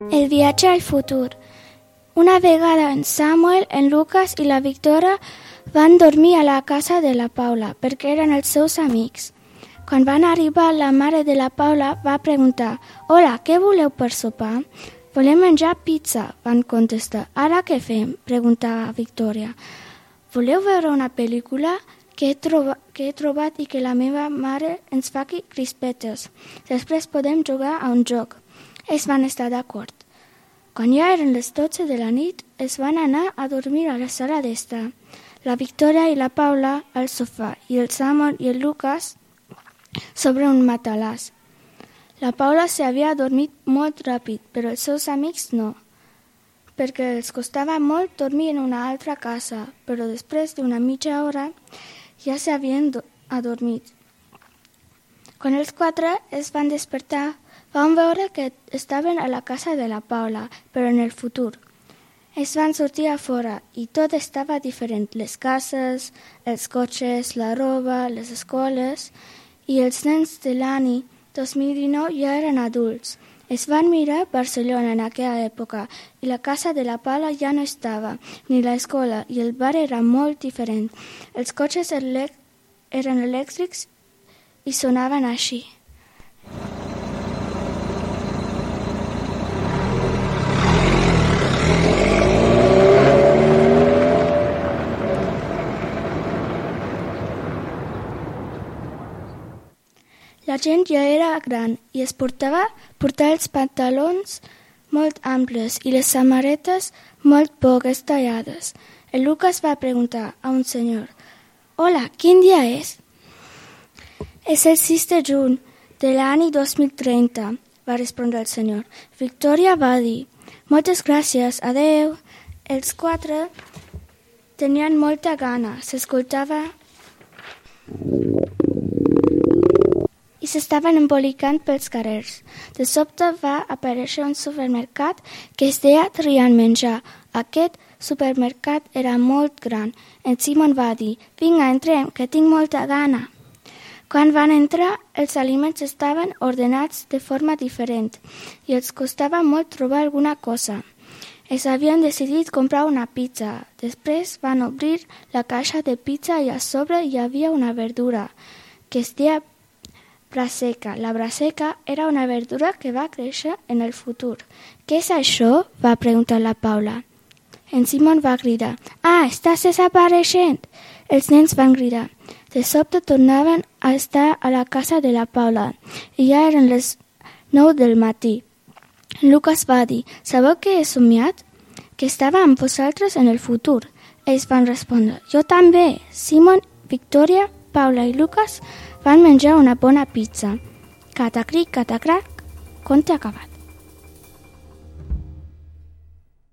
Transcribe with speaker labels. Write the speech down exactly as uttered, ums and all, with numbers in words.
Speaker 1: El viatge al futur. Una vegada en Samuel, en Lucas i la Victoria van dormir a la casa de la Paula perquè eren els seus amics. Quan van arribar, la mare de la Paula va preguntar: «Hola, què voleu per sopar?» «Volem menjar pizza», van contestar. «Ara què fem?», preguntava Victoria. «Voleu veure una pel·lícula que he, troba, que he trobat i que la meva mare ens faci crispetes. Després podem jugar a un joc». Ells van estar d'acord. Quan ja eren les dotze de la nit, es van anar a dormir a la sala d'estar. La Victoria i la Paula al sofà i el Samuel i el Lucas sobre un matalàs. La Paula s'havia adormit molt ràpid, però els seus amics no, perquè els costava molt dormir en una altra casa, però després d'una mitja hora ja s'havien adormit. Quan els quatre es van despertar, van veure que estaven a la casa de la Paula, però en el futur. Es van sortir a fora i tot estava diferent. Les cases, els cotxes, la roba, les escoles i els nens de l'any dos mil dinou ja eren adults. Es van mirar Barcelona en aquella època i la casa de la Paula ja no estava, ni l'escola, i el bar era molt diferent. Els cotxes elec- eren elèctrics i sonaven així. La gent ja era gran i es portava portar els pantalons molt amples i les samarretes molt poques tallades. El Lucas va preguntar a un senyor: «Hola, quin dia és?» «És el sis de juny de l'any dos mil trenta», va respondre el senyor. Victoria va dir: «Moltes gràcies, adeu». Els quatre tenien molta gana, s'escoltava i s'estaven embolicant pels carrers. De sobte va aparèixer un supermercat que es deia Triant Menjar. Aquest supermercat era molt gran. En Simon va dir: «Vinga, entrem, que tinc molta gana». Quan van entrar, els aliments estaven ordenats de forma diferent i els costava molt trobar alguna cosa. Es havien decidit comprar una pizza. Després van obrir la caixa de pizza i a sobre hi havia una verdura que es deia braseca. La braseca era una verdura que va créixer en el futur. «Què és això?», va preguntar la Paula. En Simon va cridar: «Ah, estàs desapareixent!» Els nens van cridar. De sobte tornaven a estar a la casa de la Paula i ja eren les nou del matí. Lucas va dir: «Sabeu què he somiat? Que estava amb vosaltres en el futur». Ells van respondre: «Jo també». Simon, Victoria, Paula i Lucas van menjar una bona pizza. Catacric, catacrac, conte acabat.